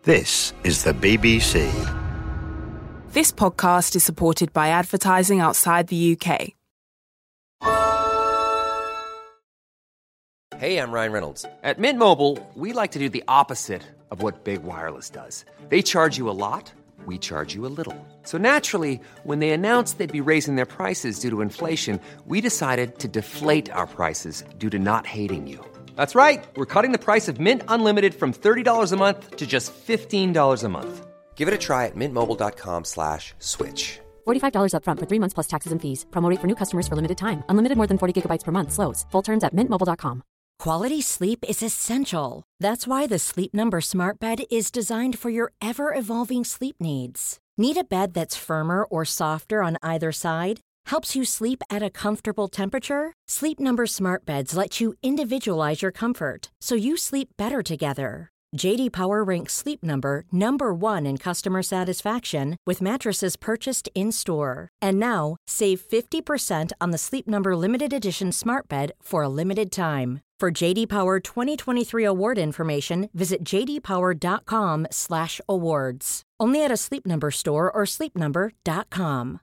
This is the BBC. This podcast is supported by advertising outside the UK. Hey, I'm Ryan Reynolds. At Mint Mobile, we like to do the opposite of what Big Wireless does. They charge you a lot, we charge you a little. So naturally, when they announced they'd be raising their prices due to inflation, we decided to deflate our prices due to not hating you. That's right. We're cutting the price of Mint Unlimited from $30 a month to just $15 a month. Give it a try at mintmobile.com/switch. $45 up front for 3 months plus taxes and fees. Promo rate for new customers for limited time. Unlimited more than 40 gigabytes per month slows. Full terms at mintmobile.com. Quality sleep is essential. That's why the Sleep Number Smart Bed is designed for your ever-evolving sleep needs. Need a bed that's firmer or softer on either side? Helps you sleep at a comfortable temperature? Sleep Number Smart Beds let you individualize your comfort, so you sleep better together. J.D. Power ranks Sleep Number number 1 in customer satisfaction with mattresses purchased in-store. And now, save 50% on the Sleep Number Limited Edition Smart Bed for a limited time. For J.D. Power 2023 award information, visit jdpower.com/awards. Only at a Sleep Number store or sleepnumber.com.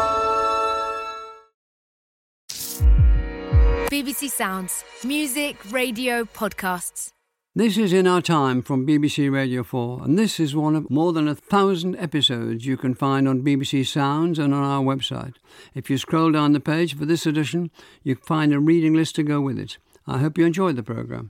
BBC Sounds. Music, radio, podcasts. This is In Our Time from BBC Radio 4, and this is one of more than 1,000 episodes you can find on BBC Sounds and on our website. If you scroll down the page for this edition, you can find a reading list to go with it. I hope you enjoyed the programme.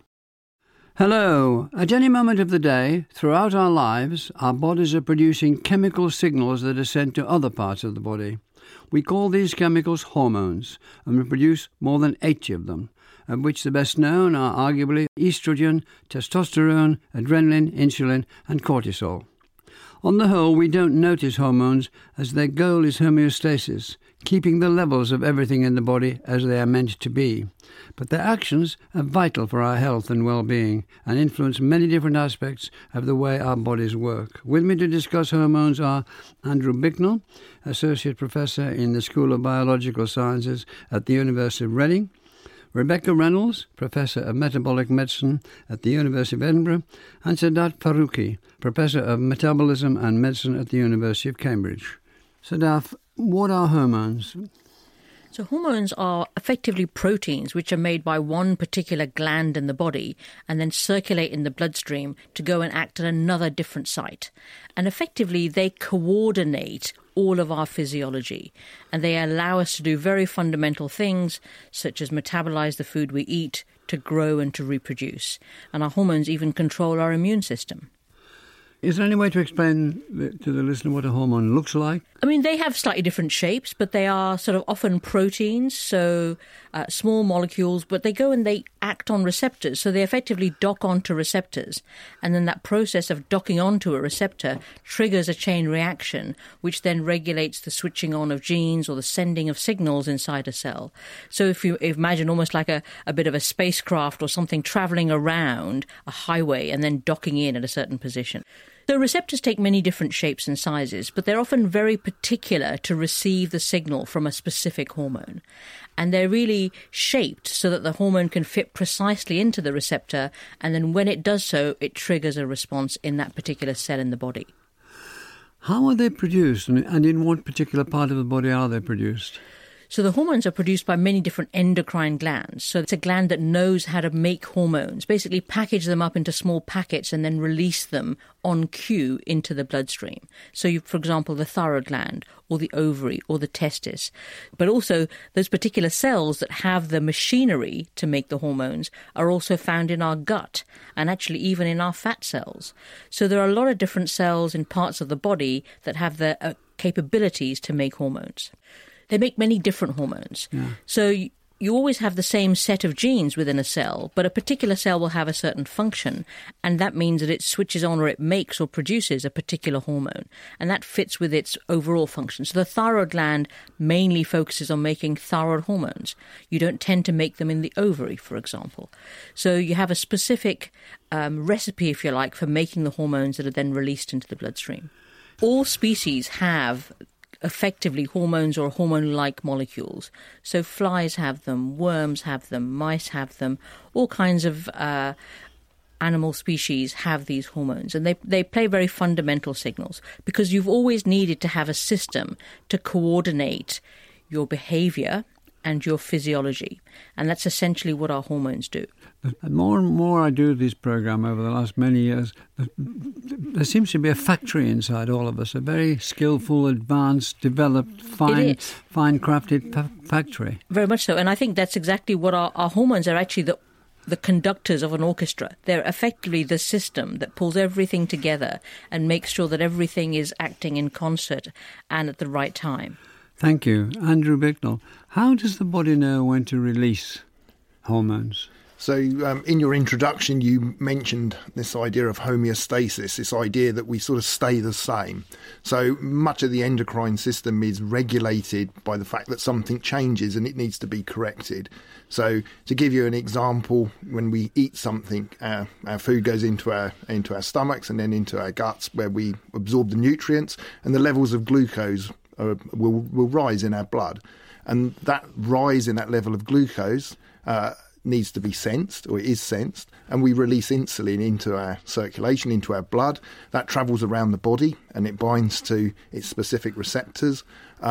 Hello. At any moment of the day, throughout our lives, our bodies are producing chemical signals that are sent to other parts of the body. We call these chemicals hormones, and we produce more than 80 of them, of which the best known are arguably estrogen, testosterone, adrenaline, insulin, and cortisol. On the whole, we don't notice hormones as their goal is homeostasis, keeping the levels of everything in the body as they are meant to be. But their actions are vital for our health and well-being and influence many different aspects of the way our bodies work. With me to discuss hormones are Andrew Bicknell, Associate Professor in the School of Biological Sciences at the University of Reading, Rebecca Reynolds, Professor of Metabolic Medicine at the University of Edinburgh, and Sadat Faruqi, Professor of Metabolism and Medicine at the University of Cambridge. Sadat, what are hormones? So hormones are effectively proteins which are made by one particular gland in the body and then circulate in the bloodstream to go and act at another different site. And effectively they coordinate all of our physiology, and they allow us to do very fundamental things such as metabolize the food we eat, to grow and to reproduce. And our hormones even control our immune system. Is there any way to explain to the listener what a hormone looks like? I mean, they have slightly different shapes, but they are sort of often proteins, so small molecules, but they go and they act on receptors. So they effectively dock onto receptors. And then that process of docking onto a receptor triggers a chain reaction, which then regulates the switching on of genes or the sending of signals inside a cell. So if you imagine almost like a bit of a spacecraft or something traveling around a highway and then docking in at a certain position. So receptors take many different shapes and sizes, but they're often very particular to receive the signal from a specific hormone. And they're really shaped so that the hormone can fit precisely into the receptor, and then when it does so, it triggers a response in that particular cell in the body. How are they produced, and in what particular part of the body are they produced? So the hormones are produced by many different endocrine glands. So it's a gland that knows how to make hormones, basically package them up into small packets and then release them on cue into the bloodstream. So you, for example, the thyroid gland or the ovary or the testis. But also those particular cells that have the machinery to make the hormones are also found in our gut and actually even in our fat cells. So there are a lot of different cells in parts of the body that have the capabilities to make hormones. They make many different hormones. Yeah. So you always have the same set of genes within a cell, but a particular cell will have a certain function, and that means that it switches on or it makes or produces a particular hormone, and that fits with its overall function. So the thyroid gland mainly focuses on making thyroid hormones. You don't tend to make them in the ovary, for example. So you have a specific recipe, if you like, for making the hormones that are then released into the bloodstream. All species have effectively hormones or hormone-like molecules. So flies have them, worms have them, mice have them, all kinds of animal species have these hormones, and they play very fundamental signals, because you've always needed to have a system to coordinate your behavior and your physiology, and that's essentially what our hormones do. The more and more I do this programme over the last many years, there seems to be a factory inside all of us, a very skillful, advanced, developed, fine-crafted factory. Very much so, and I think that's exactly what our hormones are actually the conductors of an orchestra. They're effectively the system that pulls everything together and makes sure that everything is acting in concert and at the right time. Thank you. Andrew Bicknell, how does the body know when to release hormones? So in your introduction, you mentioned this idea of homeostasis, this idea that we sort of stay the same. So much of the endocrine system is regulated by the fact that something changes and it needs to be corrected. So to give you an example, when we eat something, our food goes into our stomachs and then into our guts, where we absorb the nutrients, and the levels of glucose will rise in our blood. And that rise in that level of glucose needs to be sensed, or is sensed, and we release insulin into our circulation, into our blood. That travels around the body and it binds to its specific receptors,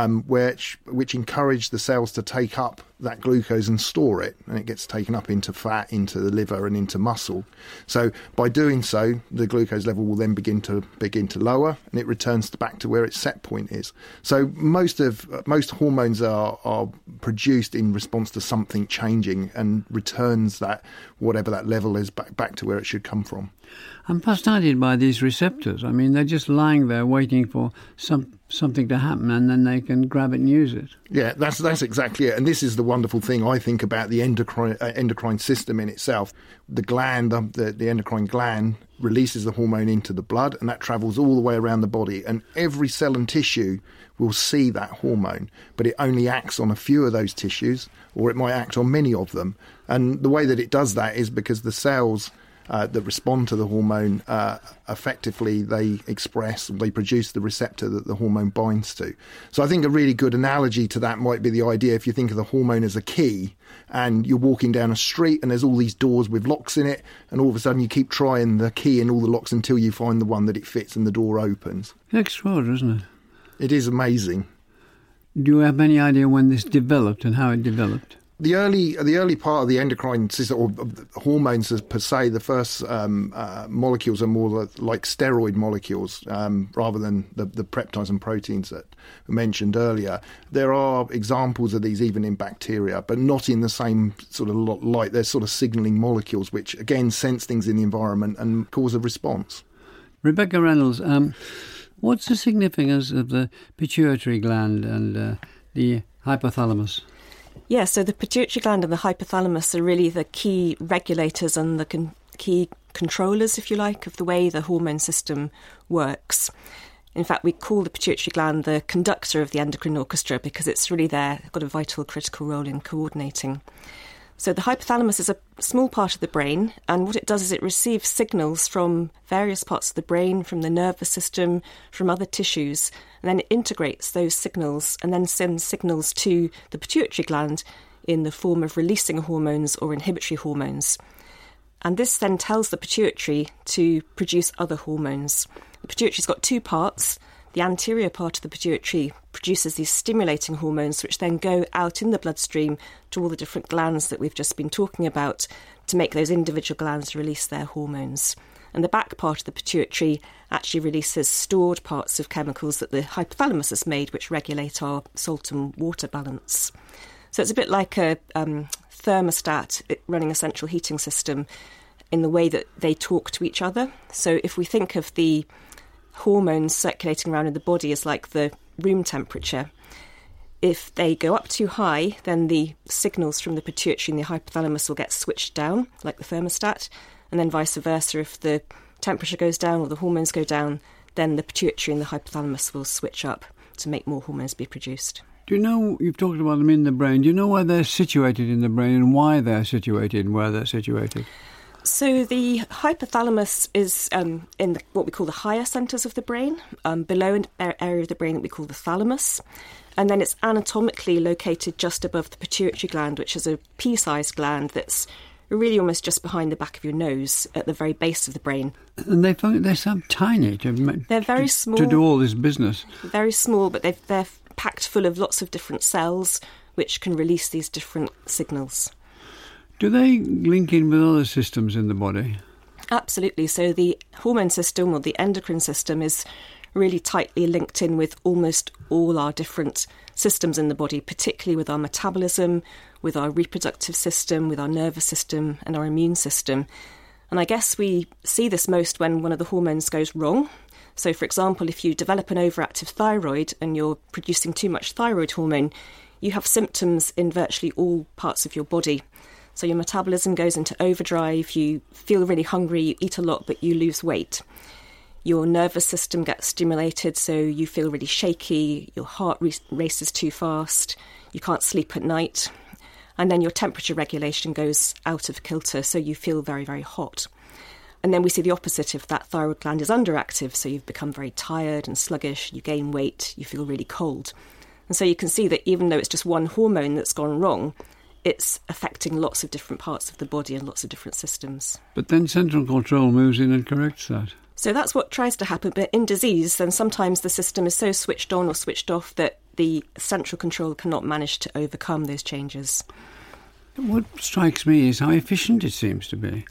which encourage the cells to take up that glucose and store it, and it gets taken up into fat, into the liver and into muscle. So by doing so, the glucose level will then begin to lower, and it returns back to where its set point is. So most hormones are produced in response to something changing, and returns that, whatever that level is, back to where it should come from. I'm fascinated by these receptors. I mean, they're just lying there waiting for something to happen, and then they can grab it and use it. Yeah, that's exactly it. And this is the wonderful thing, I think, about the endocrine system in itself. The gland, the endocrine gland, releases the hormone into the blood, and that travels all the way around the body. And every cell and tissue will see that hormone, but it only acts on a few of those tissues, or it might act on many of them. And the way that it does that is because the cells that respond to the hormone, effectively they produce the receptor that the hormone binds to. So I think a really good analogy to that might be the idea, if you think of the hormone as a key, and you're walking down a street and there's all these doors with locks in it, and all of a sudden you keep trying the key in all the locks until you find the one that it fits and the door opens. Extraordinary, isn't it? It is amazing. Do you have any idea when this developed and how it developed? The early part of the endocrine system, or hormones per se, the first molecules are more like steroid molecules rather than the peptides and proteins that were mentioned earlier. There are examples of these even in bacteria, but not in the same sort of light. They're sort of signalling molecules which, again, sense things in the environment and cause a response. Rebecca Reynolds, what's the significance of the pituitary gland and the hypothalamus? Yeah, so the pituitary gland and the hypothalamus are really the key regulators and the key controllers, if you like, of the way the hormone system works. In fact, we call the pituitary gland the conductor of the endocrine orchestra because it's really got a vital, critical role in coordinating. So the hypothalamus is a small part of the brain, and what it does is it receives signals from various parts of the brain, from the nervous system, from other tissues, and then it integrates those signals and then sends signals to the pituitary gland in the form of releasing hormones or inhibitory hormones. And this then tells the pituitary to produce other hormones. The pituitary's got two parts. The anterior part of the pituitary produces these stimulating hormones, which then go out in the bloodstream to all the different glands that we've just been talking about to make those individual glands release their hormones. And the back part of the pituitary actually releases stored parts of chemicals that the hypothalamus has made, which regulate our salt and water balance. So it's a bit like a thermostat running a central heating system in the way that they talk to each other. So if we think of the hormones circulating around in the body as like the room temperature, if they go up too high, then the signals from the pituitary and the hypothalamus will get switched down, like the thermostat, and then vice versa. If the temperature goes down or the hormones go down, then the pituitary and the hypothalamus will switch up to make more hormones be produced. Do you know, you've talked about them in the brain, do you know where they're situated in the brain and why they're situated and where they're situated? So the hypothalamus is in what we call the higher centres of the brain, below an area of the brain that we call the thalamus. And then it's anatomically located just above the pituitary gland, which is a pea-sized gland that's really almost just behind the back of your nose at the very base of the brain. And they're so tiny. They're very small. To do all this business. Very small, but they're packed full of lots of different cells which can release these different signals. Do they link in with other systems in the body? Absolutely. So the hormone system or the endocrine system is really tightly linked in with almost all our different systems in the body, particularly with our metabolism, with our reproductive system, with our nervous system and our immune system. And I guess we see this most when one of the hormones goes wrong. So, for example, if you develop an overactive thyroid and you're producing too much thyroid hormone, you have symptoms in virtually all parts of your body. So your metabolism goes into overdrive, you feel really hungry, you eat a lot, but you lose weight. Your nervous system gets stimulated, so you feel really shaky, your heart races too fast, you can't sleep at night. And then your temperature regulation goes out of kilter, so you feel very, very hot. And then we see the opposite if that thyroid gland is underactive, so you've become very tired and sluggish, you gain weight, you feel really cold. And so you can see that even though it's just one hormone that's gone wrong, it's affecting lots of different parts of the body and lots of different systems. But then central control moves in and corrects that. So that's what tries to happen. But in disease, then sometimes the system is so switched on or switched off that the central control cannot manage to overcome those changes. What strikes me is how efficient it seems to be.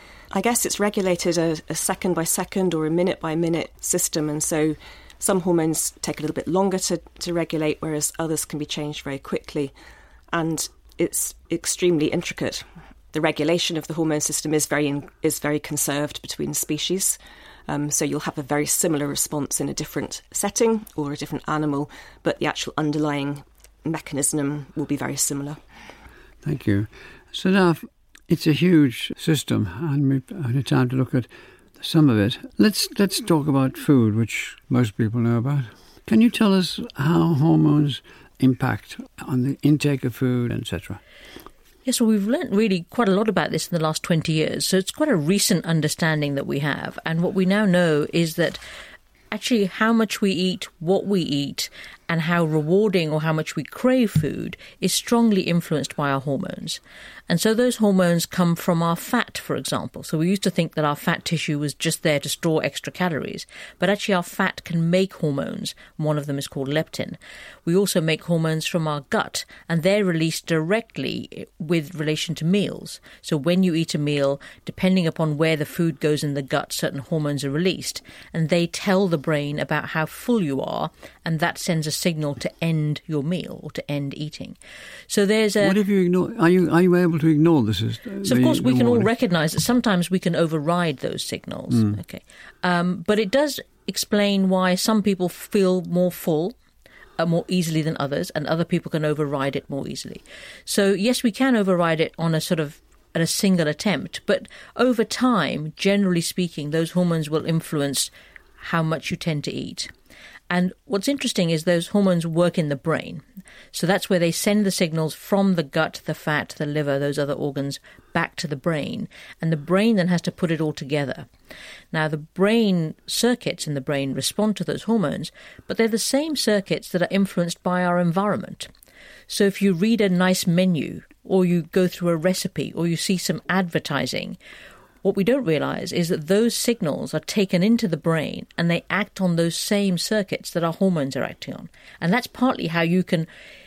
I guess it's regulated a second by second or a minute by minute system, and so some hormones take a little bit longer to regulate, whereas others can be changed very quickly. And it's extremely intricate. The regulation of the hormone system is very conserved between species. So you'll have a very similar response in a different setting or a different animal, but the actual underlying mechanism will be very similar. Thank you. So now, it's a huge system, and we've had time to look at some of it. Let's talk about food, which most people know about. Can you tell us how hormones impact on the intake of food, etc.? Yes, well, we've learnt really quite a lot about this in the last 20 years. So it's quite a recent understanding that we have. And what we now know is that actually how much we eat, what we eat, and how rewarding or how much we crave food is strongly influenced by our hormones. And so those hormones come from our fat, for example. So we used to think that our fat tissue was just there to store extra calories, but actually our fat can make hormones. One of them is called leptin. We also make hormones from our gut, and they're released directly with relation to meals. So when you eat a meal, depending upon where the food goes in the gut, certain hormones are released, and they tell the brain about how full you are, and that sends a signal to end your meal or to end eating. So there's a... What if you ignore... Are you able to ignore this? So of course we can all recognise that sometimes we can override those signals. Okay, but it does explain why some people feel more full more easily than others, and other people can override it more easily. So yes, we can override it on a sort of at a single attempt, but over time, generally speaking, those hormones will influence how much you tend to eat. And what's interesting is those hormones work in the brain. So that's where they send the signals from the gut, the fat, the liver, those other organs, back to the brain. And the brain then has to put it all together. Now, the brain circuits in the brain respond to those hormones, but they're the same circuits that are influenced by our environment. So if you read a nice menu, or you go through a recipe, or you see some advertising, what we don't realise is that those signals are taken into the brain and they act on those same circuits that our hormones are acting on. And that's partly how you can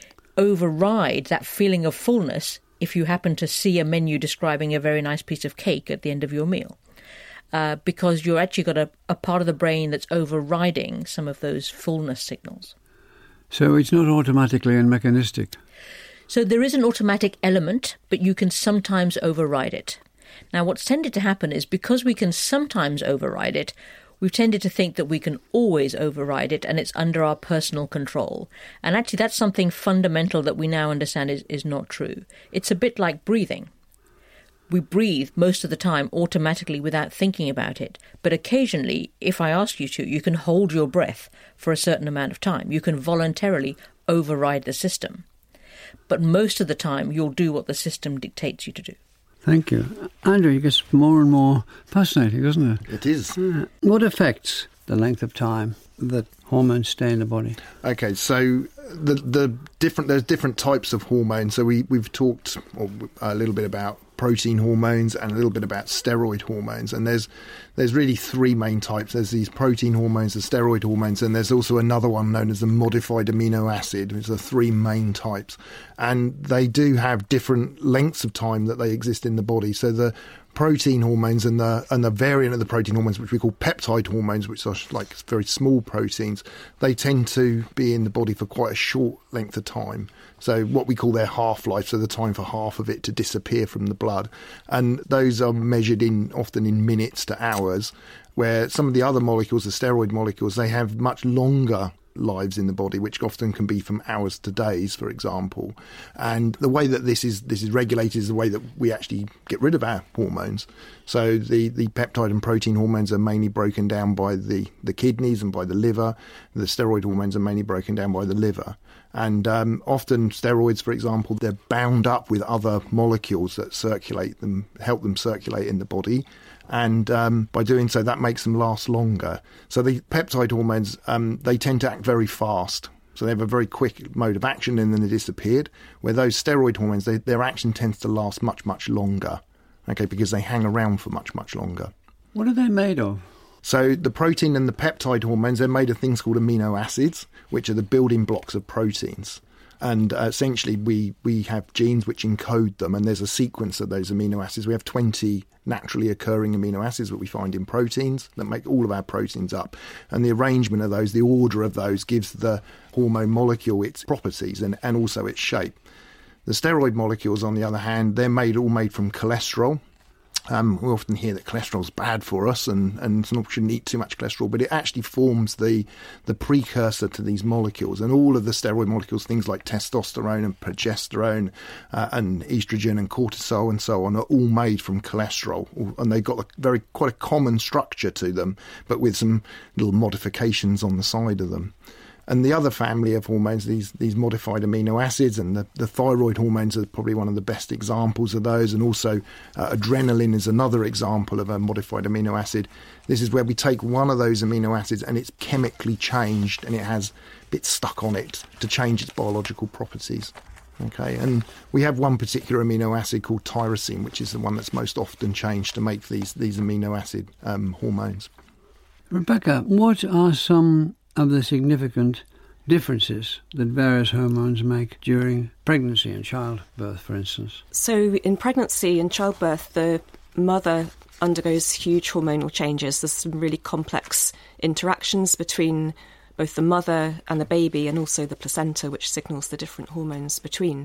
override that feeling of fullness if you happen to see a menu describing a very nice piece of cake at the end of your meal. Because you've actually got a part of the brain that's overriding some of those fullness signals. So it's not automatically and mechanistic? So there is an automatic element, but you can sometimes override it. Now, what's tended to happen is because we can sometimes override it, we've tended to think that we can always override it and it's under our personal control. And actually, that's something fundamental that we now understand is not true. It's a bit like breathing. We breathe most of the time automatically without thinking about it. But occasionally, if I ask you to, you can hold your breath for a certain amount of time. You can voluntarily override the system. But most of the time, you'll do what the system dictates you to do. Thank you. Andrew, it gets more and more fascinating, doesn't it? It is. What affects the length of time that hormones stay in the body? Okay, so there's different types of hormones. So we've talked a little bit about protein hormones and a little bit about steroid hormones, and there's really three main types. There's these protein hormones, the steroid hormones, and there's also another one known as the modified amino acid, which are the three main types, and they do have different lengths of time that they exist in the body. So the protein hormones and the variant of the protein hormones, which we call peptide hormones, which are like very small proteins, they tend to be in the body for quite a short length of time. So what we call their half-life, so the time for half of it to disappear from the blood. And those are measured often in minutes to hours, where some of the other molecules, the steroid molecules, they have much longer lives in the body, which often can be from hours to days, for example. And the way that this is regulated is the way that we actually get rid of our hormones. So the peptide and protein hormones are mainly broken down by the kidneys and by the liver. The steroid hormones are mainly broken down by the liver. And often steroids, for example, they're bound up with other molecules that help them circulate in the body. And by doing so, that makes them last longer. So the peptide hormones, they tend to act very fast. So they have a very quick mode of action and then they disappeared. Where those steroid hormones, their action tends to last much, much longer, because they hang around for much, much longer. What are they made of? So the protein and the peptide hormones, they're made of things called amino acids, which are the building blocks of proteins. And essentially, we have genes which encode them, and there's a sequence of those amino acids. We have 20 naturally occurring amino acids that we find in proteins that make all of our proteins up. And the arrangement of those, the order of those, gives the hormone molecule its properties and also its shape. The steroid molecules, on the other hand, they're all made from cholesterol. We often hear that cholesterol is bad for us and shouldn't eat too much cholesterol, but it actually forms the precursor to these molecules. And all of the steroid molecules, things like testosterone and progesterone and estrogen and cortisol and so on, are all made from cholesterol. And they've got quite a common structure to them, but with some little modifications on the side of them. And the other family of hormones, these modified amino acids, and the thyroid hormones are probably one of the best examples of those. And also adrenaline is another example of a modified amino acid. This is where we take one of those amino acids and it's chemically changed and it has bits stuck on it to change its biological properties. Okay, and we have one particular amino acid called tyrosine, which is the one that's most often changed to make these amino acid hormones. Rebecca, what are some of the significant differences that various hormones make during pregnancy and childbirth, for instance? So in pregnancy and childbirth, the mother undergoes huge hormonal changes. There's some really complex interactions between both the mother and the baby, and also the placenta, which signals the different hormones between.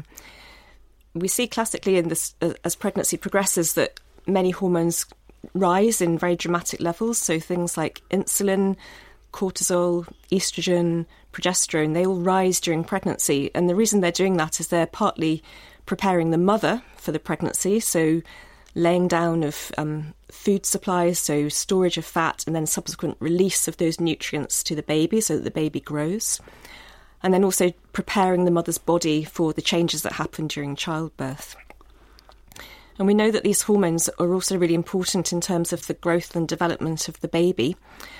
We see classically in this, as pregnancy progresses, that many hormones rise in very dramatic levels. So things like insulin, cortisol, estrogen, progesterone, they all rise during pregnancy. And the reason they're doing that is they're partly preparing the mother for the pregnancy, so laying down of food supplies, so storage of fat, and then subsequent release of those nutrients to the baby so that the baby grows. And then also preparing the mother's body for the changes that happen during childbirth. And we know that these hormones are also really important in terms of the growth and development of the baby.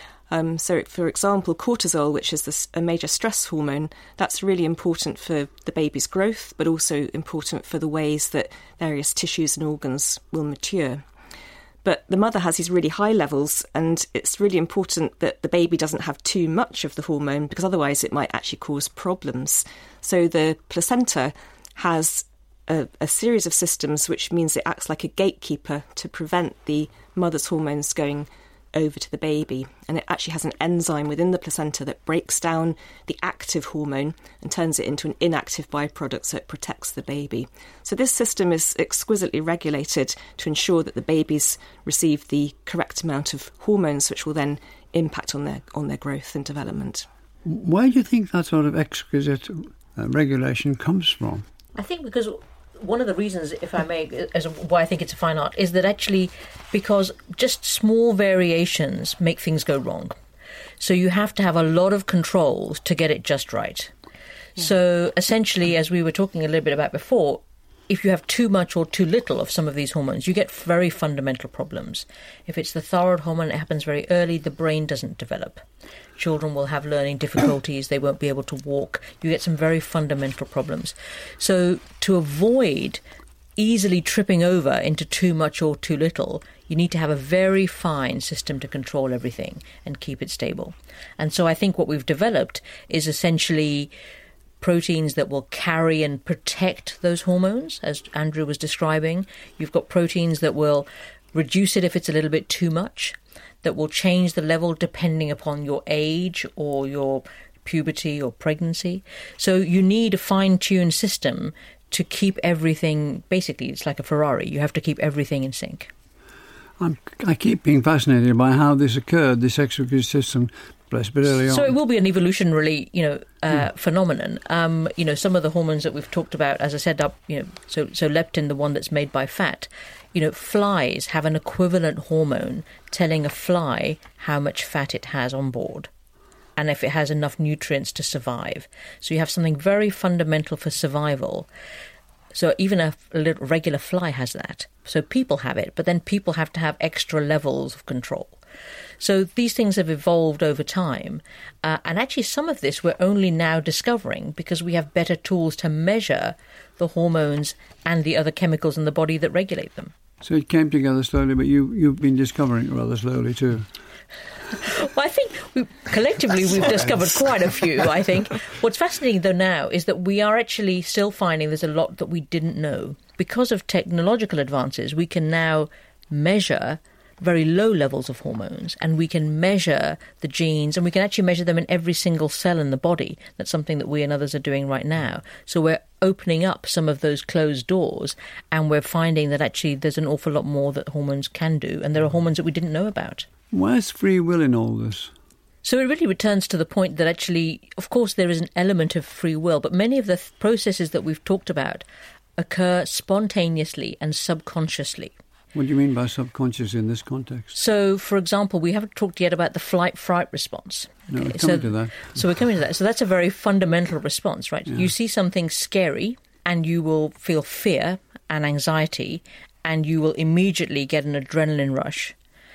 So, for example, cortisol, which is a major stress hormone, that's really important for the baby's growth, but also important for the ways that various tissues and organs will mature. But the mother has these really high levels, and it's really important that the baby doesn't have too much of the hormone, because otherwise it might actually cause problems. So the placenta has a series of systems, which means it acts like a gatekeeper to prevent the mother's hormones going over to the baby. And it actually has an enzyme within the placenta that breaks down the active hormone and turns it into an inactive byproduct, so it protects the baby. So this system is exquisitely regulated to ensure that the babies receive the correct amount of hormones, which will then impact on their growth and development. Why do you think that sort of exquisite regulation comes from? I think because one of the reasons, if I may, as why I think it's a fine art, is that actually because just small variations make things go wrong. So you have to have a lot of controls to get it just right. Yeah. So essentially, as we were talking a little bit about before, if you have too much or too little of some of these hormones, you get very fundamental problems. If it's the thyroid hormone, it happens very early, the brain doesn't develop. Children will have learning difficulties, they won't be able to walk. You get some very fundamental problems. So to avoid easily tripping over into too much or too little, you need to have a very fine system to control everything and keep it stable. And so I think what we've developed is essentially proteins that will carry and protect those hormones, as Andrew was describing. You've got proteins that will reduce it if it's a little bit too much, that will change the level depending upon your age or your puberty or pregnancy. So you need a fine-tuned system to keep everything, basically it's like a Ferrari, you have to keep everything in sync. I keep being fascinated by how this occurred, this exocrine system, but early on. So it will be an evolutionary, phenomenon. Some of the hormones that we've talked about, as I said, so leptin, the one that's made by fat, flies have an equivalent hormone telling a fly how much fat it has on board and if it has enough nutrients to survive. So you have something very fundamental for survival. So even a little regular fly has that. So people have it, but then people have to have extra levels of control. So these things have evolved over time. And actually some of this we're only now discovering because we have better tools to measure the hormones and the other chemicals in the body that regulate them. So it came together slowly, but you've been discovering it rather slowly too. Well, I think collectively we've discovered quite a few, I think. What's fascinating, though, now is that we are actually still finding there's a lot that we didn't know. Because of technological advances, we can now measure very low levels of hormones, and we can measure the genes, and we can actually measure them in every single cell in the body. That's something that we and others are doing right now. So we're opening up some of those closed doors, and we're finding that actually there's an awful lot more that hormones can do, and there are hormones that we didn't know about. Where's free will in all this? So it really returns to the point that actually, of course, there is an element of free will, but many of the processes that we've talked about occur spontaneously and subconsciously. What do you mean by subconscious in this context? So, for example, we haven't talked yet about the flight-fright response. No, we're coming to that. So we're coming to that. So that's a very fundamental response, right? Yeah. You see something scary and you will feel fear and anxiety and you will immediately get an adrenaline rush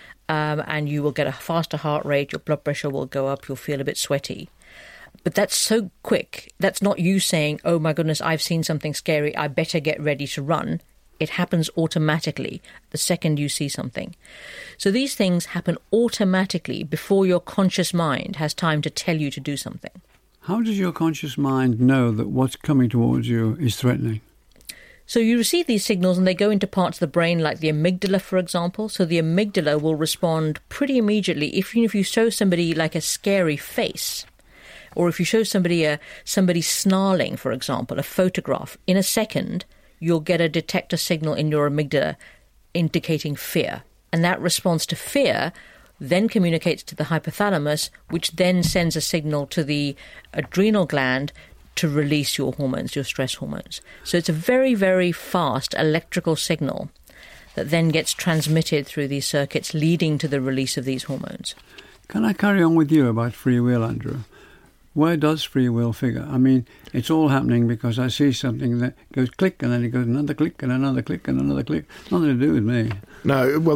and you will get a faster heart rate, your blood pressure will go up, you'll feel a bit sweaty. But that's so quick. That's not you saying, oh my goodness, I've seen something scary, I better get ready to run. It happens automatically the second you see something. So these things happen automatically before your conscious mind has time to tell you to do something. How does your conscious mind know that what's coming towards you is threatening? So you receive these signals and they go into parts of the brain like the amygdala, for example. So the amygdala will respond pretty immediately. If you show somebody like a scary face, or if you show somebody snarling, for example, a photograph, in a second, you'll get a detector signal in your amygdala indicating fear. And that response to fear then communicates to the hypothalamus, which then sends a signal to the adrenal gland to release your hormones, your stress hormones. So it's a very, very fast electrical signal that then gets transmitted through these circuits, leading to the release of these hormones. Can I carry on with you about free will, Andrew? Where does free will figure? I mean, it's all happening because I see something that goes click and then it goes another click and another click and another click. Nothing to do with me. No, well,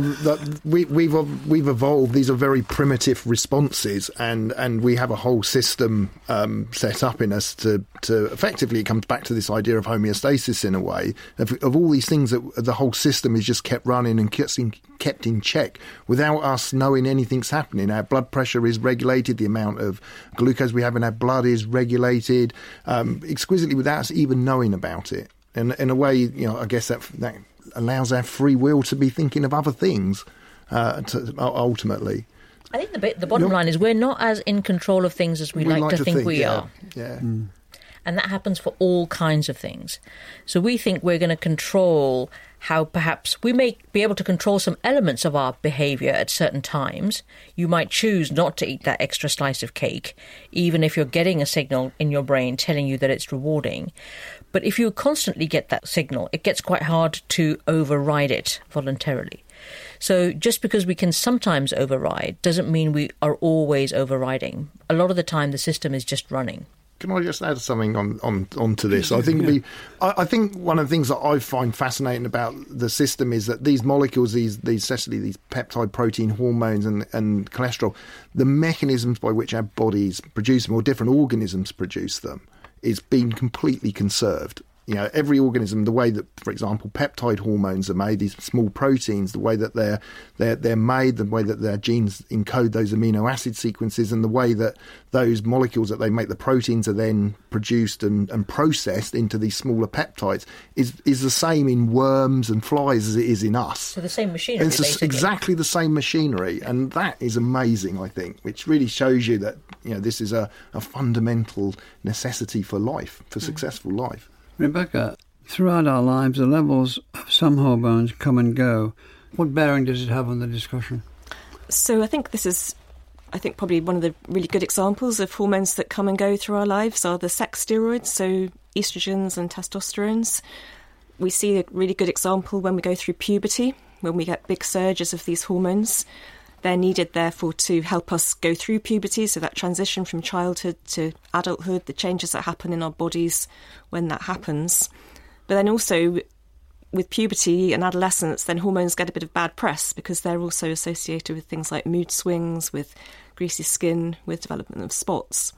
we've evolved. These are very primitive responses, and we have a whole system set up in us to effectively. It comes back to this idea of homeostasis in a way of all these things that the whole system is just kept running and kept in check without us knowing anything's happening. Our blood pressure is regulated. The amount of glucose we have in our blood is regulated exquisitely without us even knowing about it. And in a way, I guess that allows our free will to be thinking of other things ultimately. I think the bottom line is we're not as in control of things as we like to think we are. Yeah. And that happens for all kinds of things. So we think we're going to control how perhaps we may be able to control some elements of our behaviour at certain times. You might choose not to eat that extra slice of cake, even if you're getting a signal in your brain telling you that it's rewarding. But if you constantly get that signal, it gets quite hard to override it voluntarily. So just because we can sometimes override doesn't mean we are always overriding. A lot of the time the system is just running. Can I just add something onto this? I think I think one of the things that I find fascinating about the system is that these molecules, especially these peptide protein hormones and cholesterol, the mechanisms by which our bodies produce them, or different organisms produce them, is being completely conserved. You know, every organism, the way that, for example, peptide hormones are made, these small proteins, the way that they're made, the way that their genes encode those amino acid sequences, and the way that those molecules that they make, the proteins, are then produced and processed into these smaller peptides, is the same in worms and flies as it is in us. So the same machinery, it's exactly the same machinery, and that is amazing, I think, which really shows you that, you know, this is a fundamental necessity for life, for successful life. Rebecca, throughout our lives, the levels of some hormones come and go. What bearing does it have on the discussion? So I think this is, probably one of the really good examples of hormones that come and go through our lives are the sex steroids, so estrogens and testosterones. We see a really good example when we go through puberty, when we get big surges of these hormones. They're needed, therefore, to help us go through puberty, so that transition from childhood to adulthood, the changes that happen in our bodies when that happens. But then also, with puberty and adolescence, then hormones get a bit of bad press because they're also associated with things like mood swings, with greasy skin, with development of spots.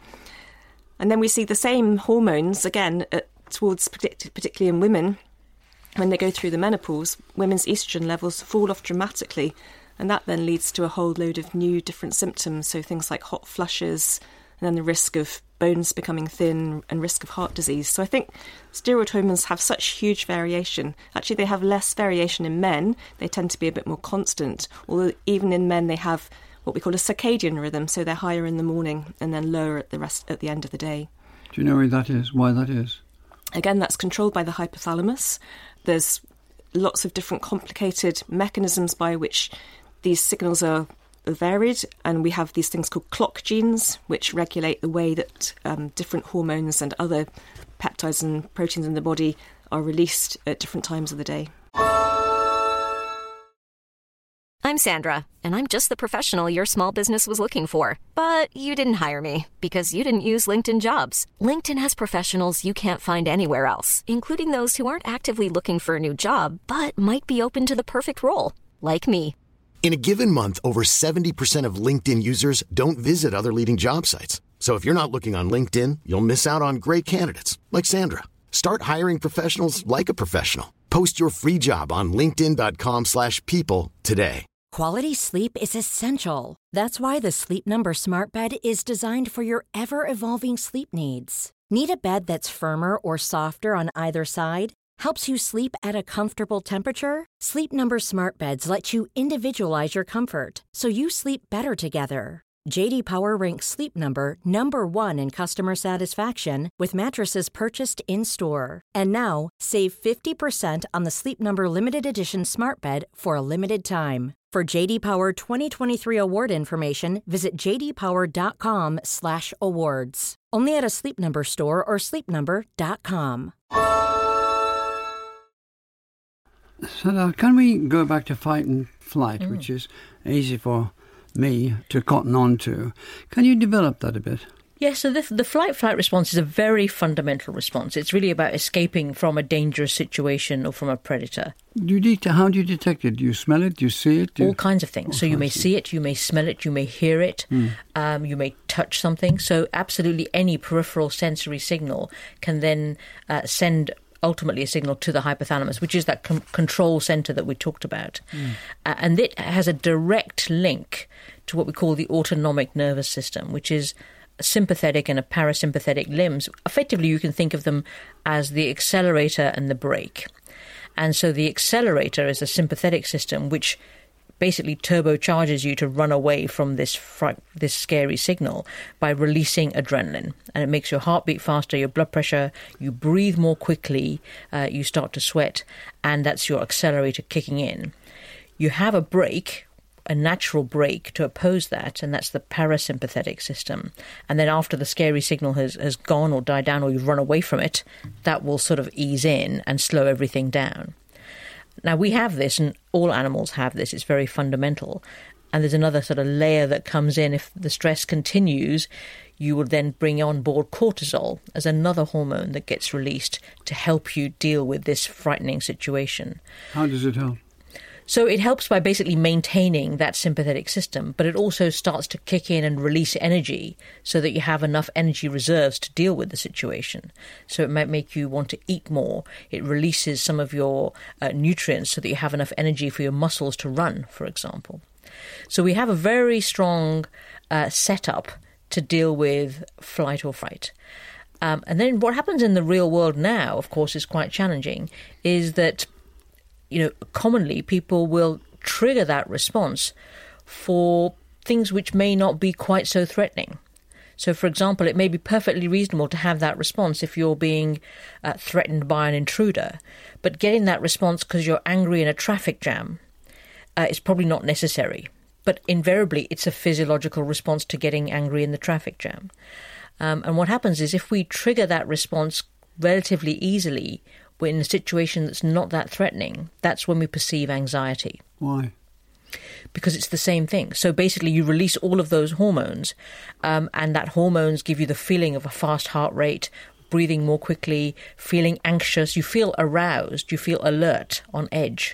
And then we see the same hormones, again, towards particularly in women, when they go through the menopause, women's estrogen levels fall off dramatically. And that then leads to a whole load of new different symptoms, so things like hot flushes, and then the risk of bones becoming thin and risk of heart disease. So I think steroid hormones have such huge variation. Actually, they have less variation in men. They tend to be a bit more constant, although even in men they have what we call a circadian rhythm, so they're higher in the morning and then lower at the end of the day. Do you know why that is? Again, that's controlled by the hypothalamus. There's lots of different complicated mechanisms by which these signals are varied, and we have these things called clock genes, which regulate the way that different hormones and other peptides and proteins in the body are released at different times of the day. I'm Sandra, and I'm just the professional your small business was looking for. But you didn't hire me because you didn't use LinkedIn Jobs. LinkedIn has professionals you can't find anywhere else, including those who aren't actively looking for a new job, but might be open to the perfect role, like me. In a given month, over 70% of LinkedIn users don't visit other leading job sites. So if you're not looking on LinkedIn, you'll miss out on great candidates like Sandra. Start hiring professionals like a professional. Post your free job on linkedin.com/people today. Quality sleep is essential. That's why the Sleep Number Smart Bed is designed for your ever-evolving sleep needs. Need a bed that's firmer or softer on either side? Helps you sleep at a comfortable temperature? Sleep Number Smart Beds let you individualize your comfort, so you sleep better together. J.D. Power ranks Sleep Number #1 in customer satisfaction with mattresses purchased in-store. And now, save 50% on the Sleep Number Limited Edition Smart Bed for a limited time. For J.D. Power 2023 award information, visit jdpower.com/awards. Only at a Sleep Number store or sleepnumber.com. So now, can we go back to fight and flight, which is easy for me to cotton on to? Can you develop that a bit? Yes, so the flight-flight response is a very fundamental response. It's really about escaping from a dangerous situation or from a predator. How do you detect it? Do you smell it? Do you see it? All kinds of things. So you may see it, you may smell it, you may hear it, you may touch something. So absolutely any peripheral sensory signal can then send ultimately a signal to the hypothalamus, which is that control centre that we talked about. And it has a direct link to what we call the autonomic nervous system, which is sympathetic and a parasympathetic limbs. Effectively, you can think of them as the accelerator and the brake. And so the accelerator is a sympathetic system, which basically turbocharges you to run away from this scary signal by releasing adrenaline. And it makes your heart beat faster, your blood pressure, you breathe more quickly, you start to sweat, and that's your accelerator kicking in. You have a brake, a natural brake to oppose that, and that's the parasympathetic system. And then after the scary signal has gone or died down or you've run away from it, that will sort of ease in and slow everything down. Now, we have this, and all animals have this. It's very fundamental. And there's another sort of layer that comes in. If the stress continues, you will then bring on board cortisol as another hormone that gets released to help you deal with this frightening situation. How does it help? So it helps by basically maintaining that sympathetic system, but it also starts to kick in and release energy so that you have enough energy reserves to deal with the situation. So it might make you want to eat more. It releases some of your nutrients so that you have enough energy for your muscles to run, for example. So we have a very strong setup to deal with flight or fright. And then what happens in the real world now, of course, is quite challenging, is that, commonly people will trigger that response for things which may not be quite so threatening. So, for example, it may be perfectly reasonable to have that response if you're being threatened by an intruder, but getting that response because you're angry in a traffic jam is probably not necessary. But invariably, it's a physiological response to getting angry in the traffic jam. And what happens is if we trigger that response relatively easily in a situation that's not that threatening, that's when we perceive anxiety. Why? Because it's the same thing. So basically you release all of those hormones, and that hormones give you the feeling of a fast heart rate, breathing more quickly, feeling anxious. You feel aroused, you feel alert, on edge.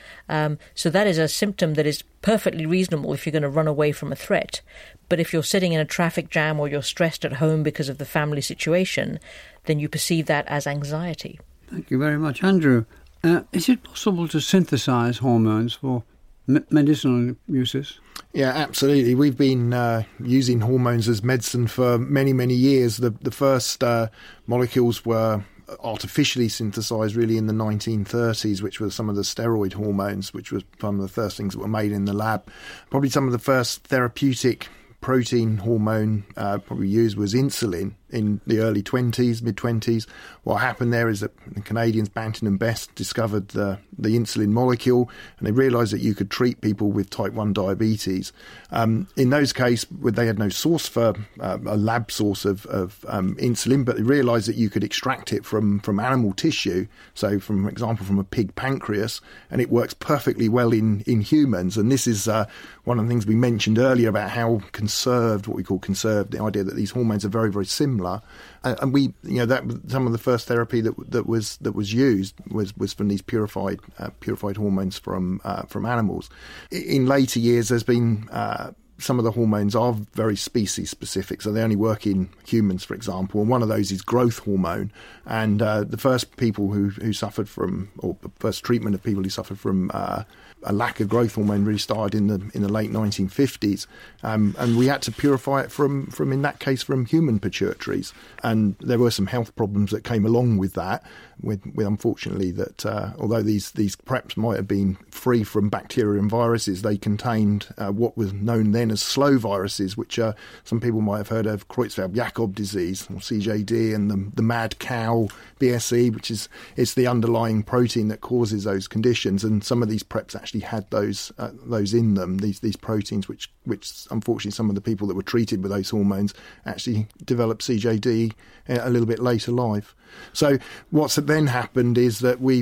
So that is a symptom that is perfectly reasonable if you're going to run away from a threat. But if you're sitting in a traffic jam or you're stressed at home because of the family situation, then you perceive that as anxiety. Thank you very much. Andrew, is it possible to synthesize hormones for medicinal uses? Yeah, absolutely. We've been using hormones as medicine for many, many years. The first molecules were artificially synthesised really in the 1930s, which were some of the steroid hormones, which was one of the first things that were made in the lab. Probably some of the first therapeutic protein hormone probably used was insulin in the early 20s, mid-20s. What happened there is that the Canadians, Banton and Best, discovered the insulin molecule, and they realised that you could treat people with type 1 diabetes. In those cases, they had no source for a lab source of insulin, but they realised that you could extract it from animal tissue, so for example from a pig pancreas, and it works perfectly well in humans. And this is one of the things we mentioned earlier about how conserved, what we call conserved, the idea that these hormones are very, very similar. And we, that some of the first therapy that was used was from these purified hormones from animals. In later years, there's been some of the hormones are very species specific, so they only work in humans, for example. And one of those is growth hormone. And the first people who suffered from, or the first treatment of people who suffered from a lack of growth hormone really started in the late 1950s, and we had to purify it from in that case from human pituitaries, and there were some health problems that came along with that. With unfortunately that although these preps might have been free from bacteria and viruses, they contained what was known then as slow viruses, which some people might have heard of, Creutzfeldt-Jakob disease or CJD, and the mad cow BSE, which is it's the underlying protein that causes those conditions. And some of these preps actually had those in them, these proteins, which unfortunately some of the people that were treated with those hormones actually developed CJD a little bit later life. So what's then happened is that we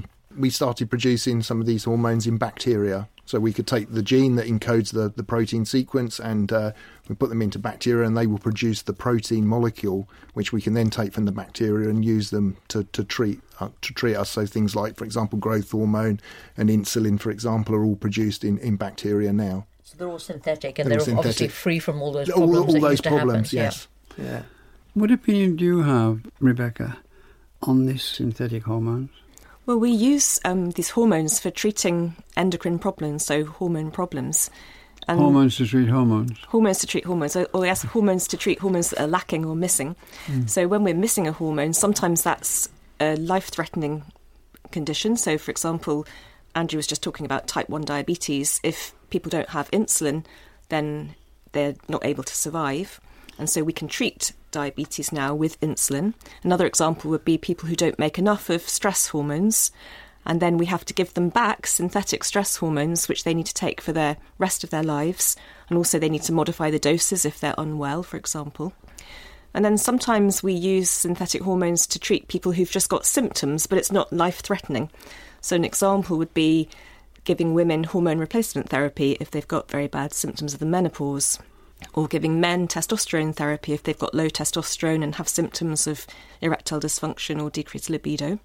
started producing some of these hormones in bacteria. So we could take the gene that encodes the protein sequence and we put them into bacteria, and they will produce the protein molecule, which we can then take from the bacteria and use them to treat us. So things like, for example, growth hormone and insulin, for example, are all produced in bacteria now. So they're all synthetic, and they're obviously free from all those problems. All those that problems, happen. yes. Yeah. What opinion do you have, Rebecca, on these synthetic hormones? Well, we use these hormones for treating endocrine problems, so hormone problems. And hormones to treat hormones? Hormones to treat hormones, or yes, hormones to treat hormones that are lacking or missing. So when we're missing a hormone, sometimes that's a life-threatening condition. So, for example, Andrew was just talking about type 1 diabetes. If people don't have insulin, then they're not able to survive. And so we can treat diabetes now with insulin. Another example would be people who don't make enough of stress hormones, and then we have to give them back synthetic stress hormones, which they need to take for the rest of their lives. And also they need to modify the doses if they're unwell, for example. And then sometimes we use synthetic hormones to treat people who've just got symptoms, but it's not life-threatening. So an example would be giving women hormone replacement therapy if they've got very bad symptoms of the menopause, or giving men testosterone therapy if they've got low testosterone and have symptoms of erectile dysfunction or decreased libido.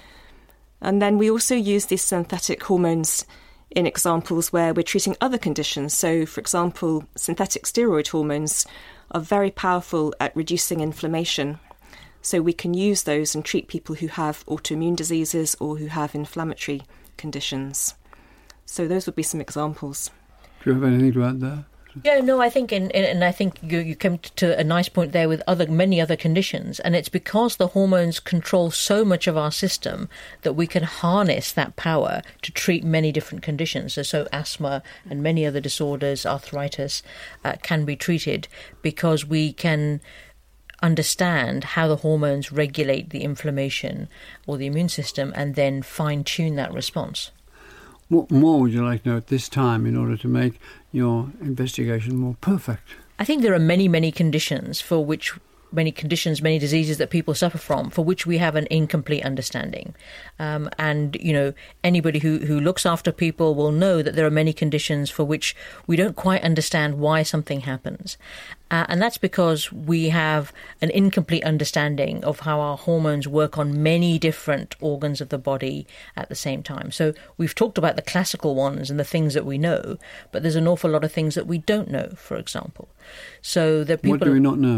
And then we also use these synthetic hormones in examples where we're treating other conditions. So, for example, synthetic steroid hormones are very powerful at reducing inflammation. So we can use those and treat people who have autoimmune diseases or who have inflammatory conditions. So those would be some examples. Do you have anything to add there? Yeah, no, I think, and I think you came to a nice point there with many other conditions, and it's because the hormones control so much of our system that we can harness that power to treat many different conditions. So asthma and many other disorders, arthritis, can be treated because we can understand how the hormones regulate the inflammation or the immune system and then fine-tune that response. What more would you like to know at this time in order to make your investigation more perfect? I think there are many, many conditions, many diseases that people suffer from, for which we have an incomplete understanding. And, anybody who looks after people will know that there are many conditions for which we don't quite understand why something happens. And that's because we have an incomplete understanding of how our hormones work on many different organs of the body at the same time. So we've talked about the classical ones and the things that we know, but there's an awful lot of things that we don't know, for example. So that people. What do we not know?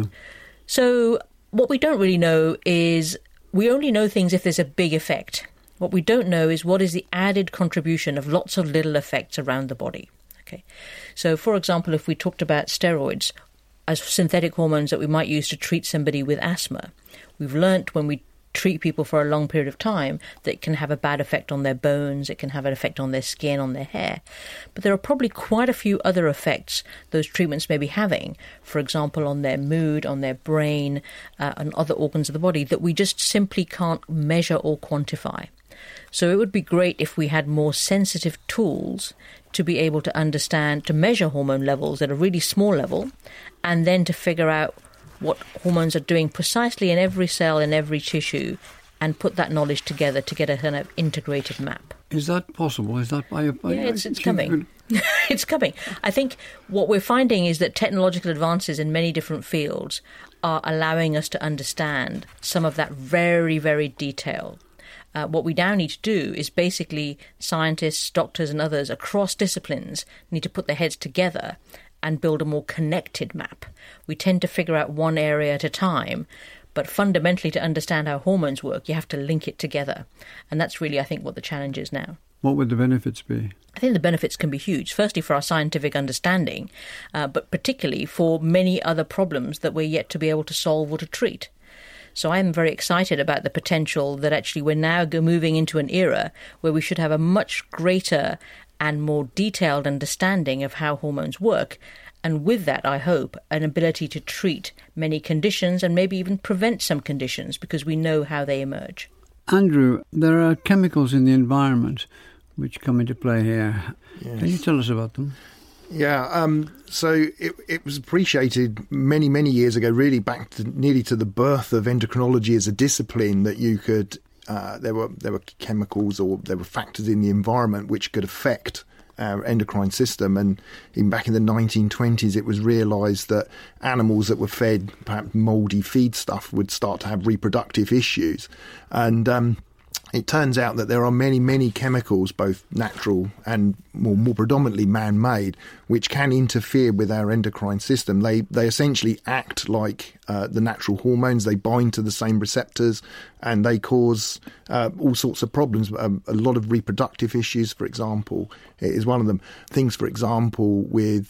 So what we don't really know is we only know things if there's a big effect. What we don't know is what is the added contribution of lots of little effects around the body. Okay. So, for example, if we talked about steroids as synthetic hormones that we might use to treat somebody with asthma, we've learnt when we treat people for a long period of time that it can have a bad effect on their bones, it can have an effect on their skin, on their hair. But there are probably quite a few other effects those treatments may be having, for example, on their mood, on their brain, and other organs of the body that we just simply can't measure or quantify. So it would be great if we had more sensitive tools to be able to understand, to measure hormone levels at a really small level, and then to figure out what hormones are doing precisely in every cell, in every tissue, and put that knowledge together to get a kind of integrated map. Is that possible? Is that by Yeah, it's coming. It's coming. I think what we're finding is that technological advances in many different fields are allowing us to understand some of that very, very detail. What we now need to do is basically scientists, doctors and others across disciplines need to put their heads together and build a more connected map. We tend to figure out one area at a time, but fundamentally to understand how hormones work, you have to link it together. And that's really, I think, what the challenge is now. What would the benefits be? I think the benefits can be huge, firstly for our scientific understanding, but particularly for many other problems that we're yet to be able to solve or to treat. So I am very excited about the potential that actually we're now moving into an era where we should have a much greater and more detailed understanding of how hormones work. And with that, I hope, an ability to treat many conditions and maybe even prevent some conditions because we know how they emerge. Andrew, there are chemicals in the environment which come into play here. Yes. Can you tell us about them? Yeah, so it was appreciated many, many years ago, really back to nearly to the birth of endocrinology as a discipline, that you could there were chemicals or there were factors in the environment which could affect our endocrine system. And even back in the 1920s, it was realised that animals that were fed perhaps mouldy feed stuff would start to have reproductive issues. And it turns out that there are many, many chemicals, both natural and more predominantly man-made, which can interfere with our endocrine system. They essentially act like the natural hormones. They bind to the same receptors and they cause all sorts of problems. A lot of reproductive issues, for example, is one of them. Things, for example, with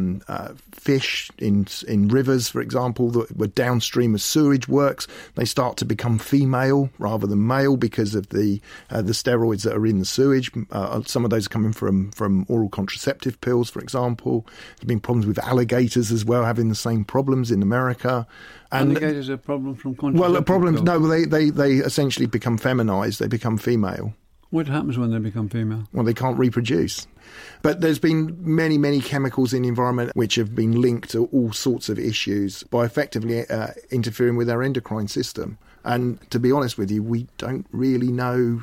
fish in rivers, for example, that were downstream of sewage works, they start to become female rather than male because of the steroids that are in the sewage. Some of those are coming from oral contraceptive pills, for example. There's been problems with alligators as well, having the same problems in America. And alligators are a problem from contraceptive Well, the problems, pills. no, they essentially become feminized. They become female. What happens when they become female? Well, they can't reproduce. But there's been many, many chemicals in the environment which have been linked to all sorts of issues by effectively interfering with our endocrine system. And to be honest with you, we don't really know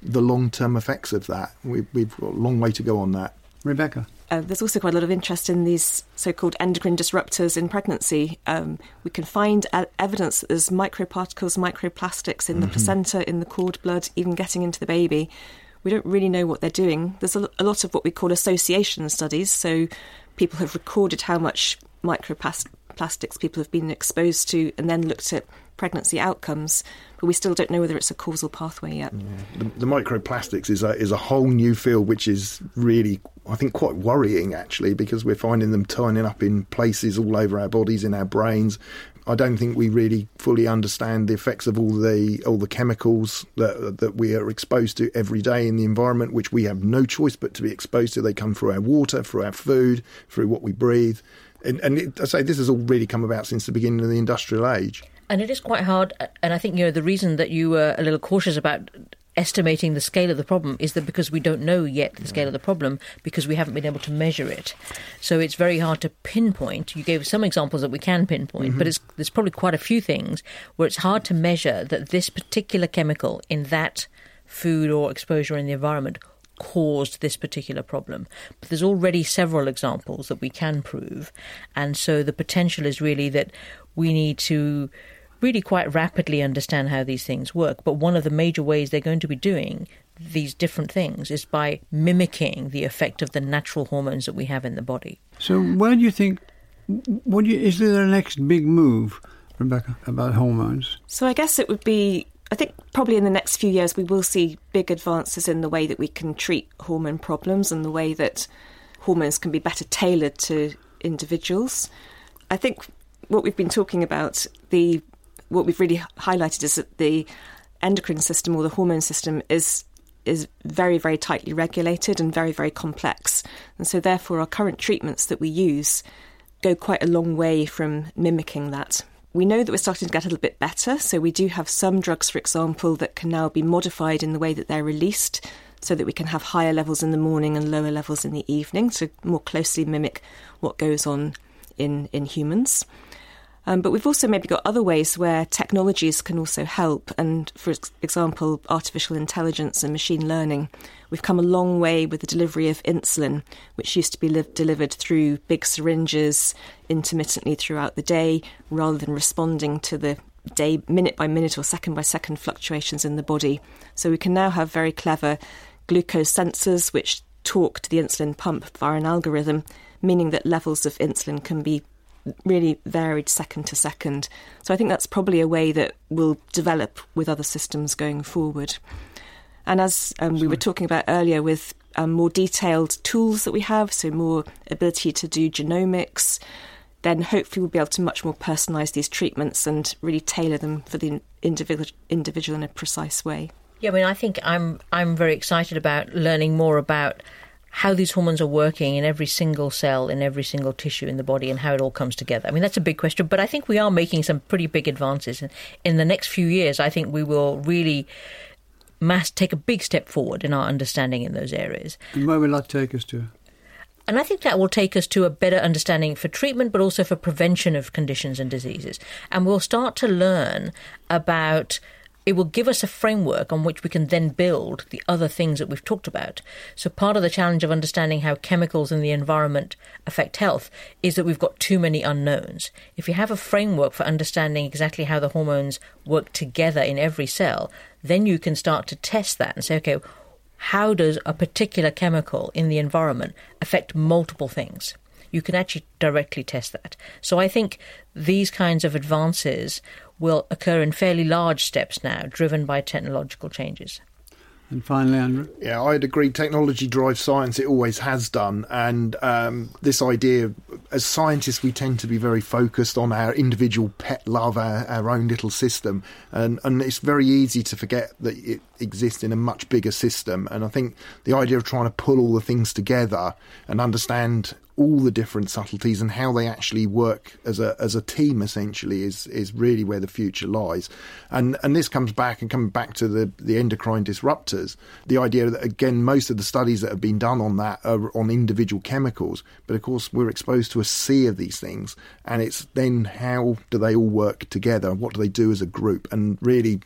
the long-term effects of that. We've got a long way to go on that. Rebecca? There's also quite a lot of interest in these so-called endocrine disruptors in pregnancy. We can find evidence that there's microparticles, microplastics in the placenta, in the cord blood, even getting into the baby. We don't really know what they're doing. There's a lot of what we call association studies. So people have recorded how much microplastics people have been exposed to and then looked at pregnancy outcomes, but we still don't know whether it's a causal pathway yet. Yeah. The microplastics is a whole new field, which is really, I think, quite worrying, actually, because we're finding them turning up in places all over our bodies, in our brains. I don't think we really fully understand the effects of all the chemicals that we are exposed to every day in the environment, which we have no choice but to be exposed to. They come through our water, through our food, through what we breathe. And I say this has all really come about since the beginning of the industrial age. And it is quite hard, and I think, the reason that you were a little cautious about estimating the scale of the problem is that because we don't know yet the scale of the problem, because we haven't been able to measure it. So it's very hard to pinpoint. You gave some examples that we can pinpoint, but there's probably quite a few things where it's hard to measure that this particular chemical in that food or exposure in the environment caused this particular problem. But there's already several examples that we can prove. And so the potential is really that we need to really quite rapidly understand how these things work. But one of the major ways they're going to be doing these different things is by mimicking the effect of the natural hormones that we have in the body. So where do you think, is there a next big move, Rebecca, about hormones? So I guess it would be, I think probably in the next few years we will see big advances in the way that we can treat hormone problems and the way that hormones can be better tailored to individuals. I think what we've been talking about, what we've really highlighted is that the endocrine system or the hormone system is very, very tightly regulated and very, very complex. And so therefore our current treatments that we use go quite a long way from mimicking that. We know that we're starting to get a little bit better. So we do have some drugs, for example, that can now be modified in the way that they're released so that we can have higher levels in the morning and lower levels in the evening to more closely mimic what goes on in humans. But we've also maybe got other ways where technologies can also help. And for example, artificial intelligence and machine learning. We've come a long way with the delivery of insulin, which used to be delivered through big syringes intermittently throughout the day, rather than responding to the day, minute by minute or second by second fluctuations in the body. So we can now have very clever glucose sensors which talk to the insulin pump via an algorithm, meaning that levels of insulin can be really varied second to second. So I think that's probably a way that will develop with other systems going forward. And as we were talking about earlier with more detailed tools that we have, so more ability to do genomics, then hopefully we'll be able to much more personalise these treatments and really tailor them for the individual in a precise way. Yeah, I mean, I think I'm very excited about learning more about how these hormones are working in every single cell, in every single tissue in the body, and how it all comes together. I mean, that's a big question, but I think we are making some pretty big advances. In the next few years, I think we will really take a big step forward in our understanding in those areas. And where will that take us to? And I think that will take us to a better understanding for treatment, but also for prevention of conditions and diseases. And we'll start to learn about... It will give us a framework on which we can then build the other things that we've talked about. So part of the challenge of understanding how chemicals in the environment affect health is that we've got too many unknowns. If you have a framework for understanding exactly how the hormones work together in every cell, then you can start to test that and say, okay, how does a particular chemical in the environment affect multiple things? You can actually directly test that. So I think these kinds of advances will occur in fairly large steps now, driven by technological changes. And finally, Andrew? Yeah, I'd agree. Technology drives science. It always has done. And this idea, as scientists, we tend to be very focused on our individual pet love, our own little system. And it's very easy to forget that it exists in a much bigger system. And I think the idea of trying to pull all the things together and understand all the different subtleties and how they actually work as a team essentially is really where the future lies. And this comes back to the endocrine disruptors. The idea that, again, most of the studies that have been done on that are on individual chemicals, but of course we're exposed to a sea of these things, and it's then how do they all work together? What do they do as a group? And really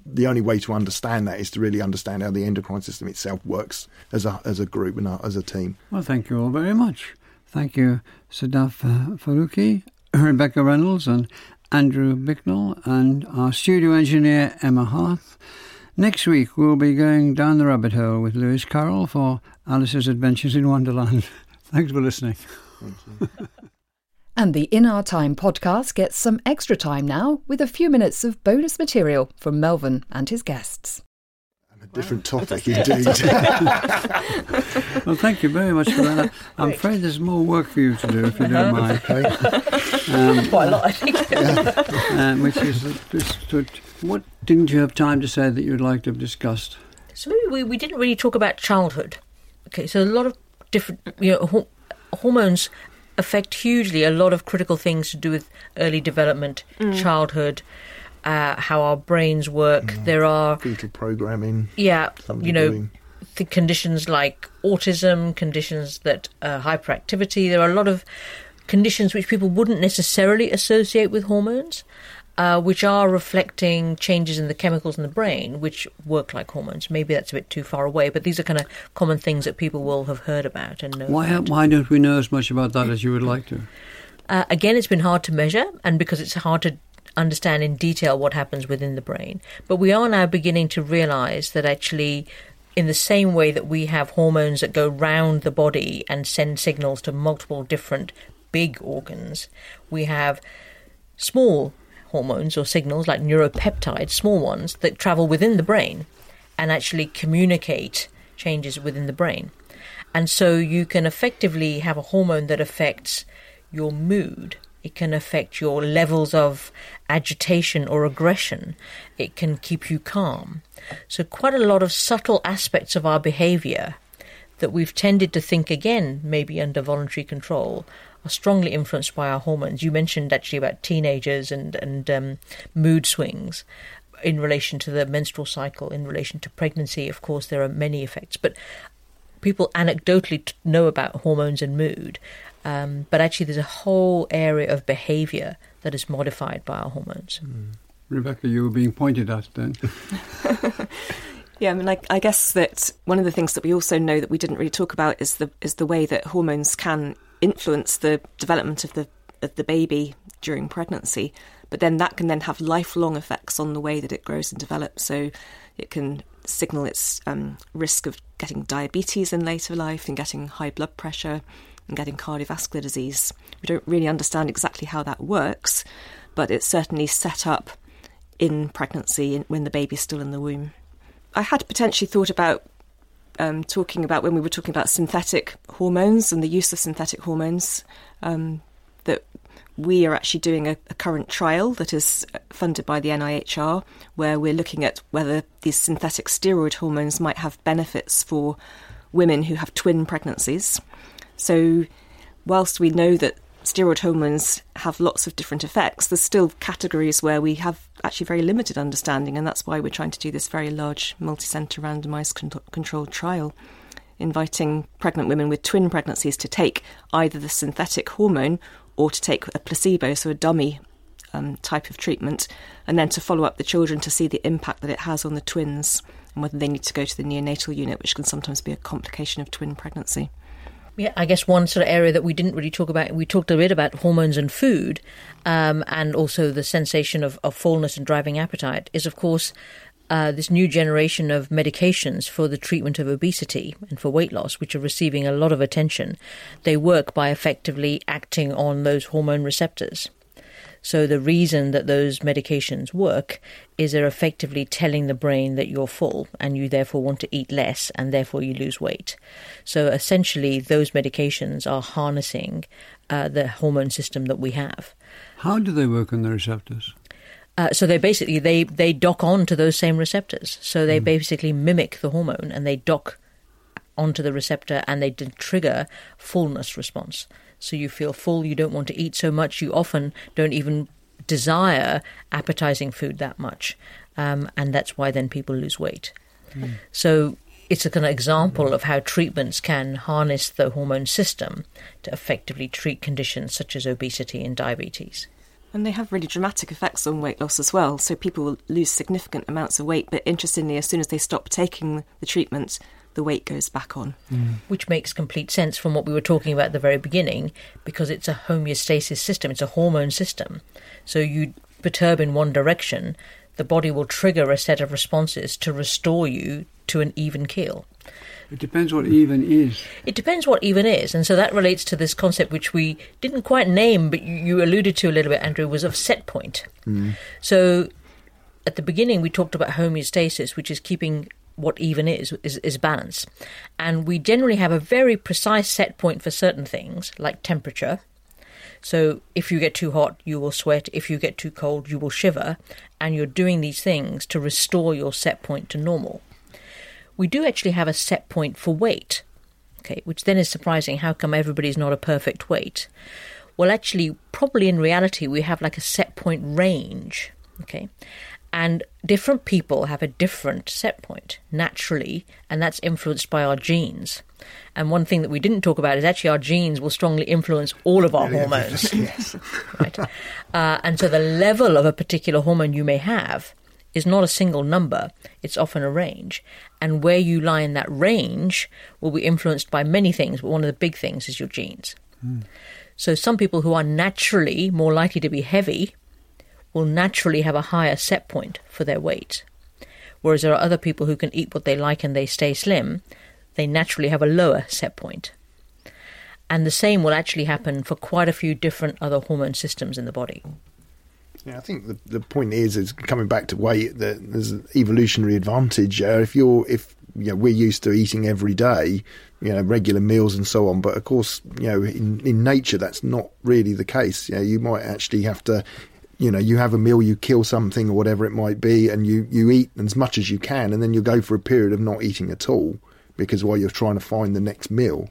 the only way to understand that is to really understand how the endocrine system itself works as a group and as a team. Well, thank you all very much. Thank you, Sadaf Farooqi, Rebecca Reynolds and Andrew Bicknell, and our studio engineer, Emma Harth. Next week, we'll be going down the rabbit hole with Lewis Carroll for Alice's Adventures in Wonderland. Thanks for listening. Thank you. And the In Our Time podcast gets some extra time now with a few minutes of bonus material from Melvyn and his guests. A different topic indeed. Well, thank you very much for that. I'm afraid there's more work for you to do, if you don't mind. Quite a lot, I think. Which is what didn't you have time to say that you'd like to have discussed? So we didn't really talk about childhood. Okay, so a lot of different hormones affect hugely a lot of critical things to do with early development, childhood, how our brains work. There are fetal programming. Yeah, the conditions like autism, conditions that hyperactivity. There are a lot of conditions which people wouldn't necessarily associate with hormones, which are reflecting changes in the chemicals in the brain, which work like hormones. Maybe that's a bit too far away, but these are kind of common things that people will have heard about and know. Why don't we know as much about that as you would like to? Again, it's been hard to measure, and because it's hard to understand in detail what happens within the brain. But we are now beginning to realise that actually, in the same way that we have hormones that go round the body and send signals to multiple different big organs, we have small hormones or signals like neuropeptides, small ones, that travel within the brain and actually communicate changes within the brain. And so you can effectively have a hormone that affects your mood. It can affect your levels of agitation or aggression. It can keep you calm. So quite a lot of subtle aspects of our behaviour that we've tended to think, again, maybe under voluntary control, are strongly influenced by our hormones. You mentioned actually about teenagers and mood swings in relation to the menstrual cycle, in relation to pregnancy. Of course, there are many effects, but people anecdotally know about hormones and mood. But actually there's a whole area of behaviour that is modified by our hormones. Rebecca, you were being pointed at then. Yeah, I mean, I guess that one of the things that we also know that we didn't really talk about is the way that hormones can influence the development of the baby during pregnancy, but then that can then have lifelong effects on the way that it grows and develops. So it can signal its risk of getting diabetes in later life and getting high blood pressure and getting cardiovascular disease. We don't really understand exactly how that works, but it's certainly set up in pregnancy when the baby's still in the womb. I had potentially thought about talking about, when we were talking about synthetic hormones and the use of synthetic hormones, that we are actually doing a current trial that is funded by the NIHR, where we're looking at whether these synthetic steroid hormones might have benefits for women who have twin pregnancies. So whilst we know that steroid hormones have lots of different effects, there's still categories where we have actually very limited understanding, and that's why we're trying to do this very large multi-centre randomised controlled trial, inviting pregnant women with twin pregnancies to take either the synthetic hormone or to take a placebo, so a dummy type of treatment, and then to follow up the children to see the impact that it has on the twins and whether they need to go to the neonatal unit, which can sometimes be a complication of twin pregnancy. Yeah, I guess one sort of area that we didn't really talk about, we talked a bit about hormones and food, and also the sensation of fullness and driving appetite, is of course this new generation of medications for the treatment of obesity and for weight loss, which are receiving a lot of attention. They work by effectively acting on those hormone receptors. So the reason that those medications work is they're effectively telling the brain that you're full and you therefore want to eat less and therefore you lose weight. So essentially those medications are harnessing the hormone system that we have. How do they work on the receptors? So they basically, they dock on to those same receptors. So they basically mimic the hormone and they dock onto the receptor and they trigger fullness response. So you feel full, you don't want to eat so much, you often don't even desire appetizing food that much. And that's why then people lose weight. So it's a kind of example of how treatments can harness the hormone system to effectively treat conditions such as obesity and diabetes. And they have really dramatic effects on weight loss as well. So people will lose significant amounts of weight, but interestingly, as soon as they stop taking the treatment, the weight goes back on. Which makes complete sense from what we were talking about at the very beginning, because it's a homeostasis system, it's a hormone system. So you perturb in one direction, the body will trigger a set of responses to restore you to an even keel. It depends what even is. It depends what even is. And so that relates to this concept which we didn't quite name, but you alluded to a little bit, Andrew, was of set point. So at the beginning we talked about homeostasis, which is keeping what even is balance. And we generally have a very precise set point for certain things, like temperature. So if you get too hot, you will sweat. If you get too cold, you will shiver. And you're doing these things to restore your set point to normal. We do actually have a set point for weight, okay, which then is surprising. How come everybody's not a perfect weight? Well, actually, probably in reality, we have like a set point range, okay? And different people have a different set point naturally, and that's influenced by our genes. And one thing that we didn't talk about is actually our genes will strongly influence all of our hormones. Yes. Right? And so the level of a particular hormone you may have is not a single number, it's often a range. And where you lie in that range will be influenced by many things, but one of the big things is your genes. So some people who are naturally more likely to be heavy will naturally have a higher set point for their weight. Whereas there are other people who can eat what they like and they stay slim, they naturally have a lower set point. And the same will actually happen for quite a few different other hormone systems in the body. Yeah, I think the point is coming back to weight, that there's an evolutionary advantage. If we're used to eating every day, regular meals and so on, but of course, in nature that's not really the case. You might actually have to, you have a meal, you kill something or whatever it might be, and you eat as much as you can, and then you go for a period of not eating at all because while you're trying to find the next meal.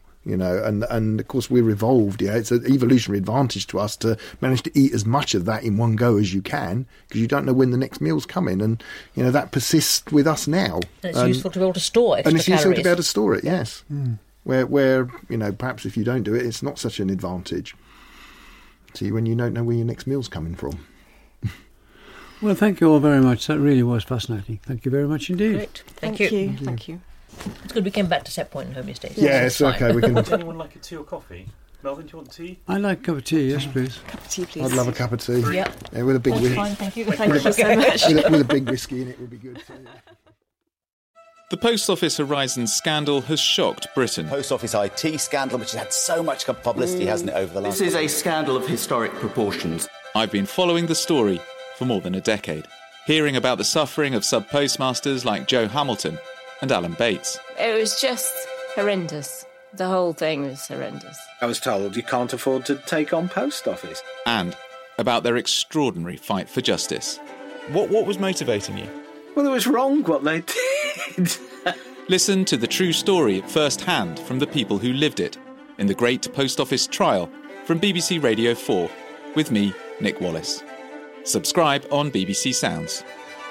And of course we're evolved. It's an evolutionary advantage to us to manage to eat as much of that in one go as you can, because you don't know when the next meal's coming, and that persists with us now. And it's useful to be able to store extra and it's calories. useful to be able to store it. Yes, where perhaps if you don't do it, it's not such an advantage. See, when you don't know where your next meal's coming from. Well, thank you all very much. That really was fascinating. Thank you very much indeed. Great. Thank you. It's good we came back to set point and homeostasis. Yeah, it's okay. We can. Would anyone like a tea or coffee? Melvin, do you want tea? I'd like a cup of tea, yes, please. Cup of tea, please. I'd love a cup of tea. Yeah, with a big whiskey. fine, thank you. Thank you so much. with a big whiskey in it would be good. So, yeah. The Post Office Horizon scandal has shocked Britain. Post Office IT scandal, which has had so much publicity, hasn't it, over the last... This is a scandal of historic proportions. I've been following the story for more than a decade, hearing about the suffering of sub-postmasters like Joe Hamilton and Alan Bates. It was just horrendous. The whole thing was horrendous. I was told you can't afford to take on Post Office. And about their extraordinary fight for justice. What was motivating you? Well, it was wrong what they did. Listen to the true story first hand from the people who lived it in the Great Post Office Trial from BBC Radio 4 with me, Nick Wallace. Subscribe on BBC Sounds.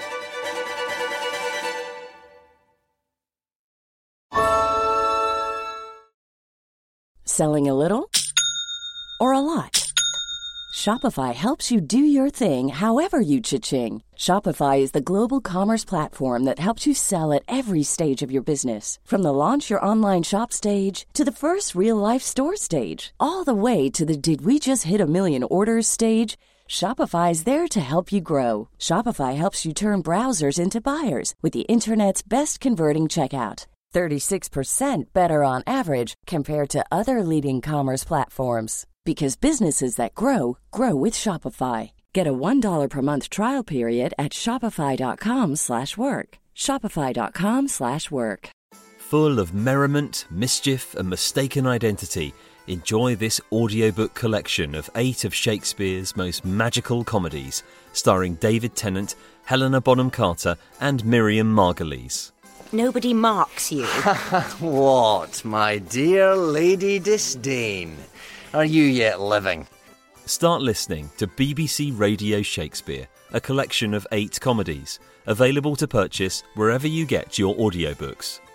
Selling a little or a lot? Shopify helps you do your thing however you cha-ching. Shopify is the global commerce platform that helps you sell at every stage of your business. From the launch your online shop stage to the first real-life store stage, all the way to the did we just hit a million orders stage. Shopify is there to help you grow. Shopify helps you turn browsers into buyers with the internet's best converting checkout. 36% better on average compared to other leading commerce platforms. Because businesses that grow, grow with Shopify. Get a $1 per month trial period at shopify.com/work. Shopify.com/work. Full of merriment, mischief and mistaken identity, enjoy this audiobook collection of 8 of Shakespeare's most magical comedies, starring David Tennant, Helena Bonham Carter and Miriam Margolyes. Nobody marks you. What, my dear Lady Disdain? Are you yet living? Start listening to BBC Radio Shakespeare, a collection of 8 comedies, available to purchase wherever you get your audiobooks.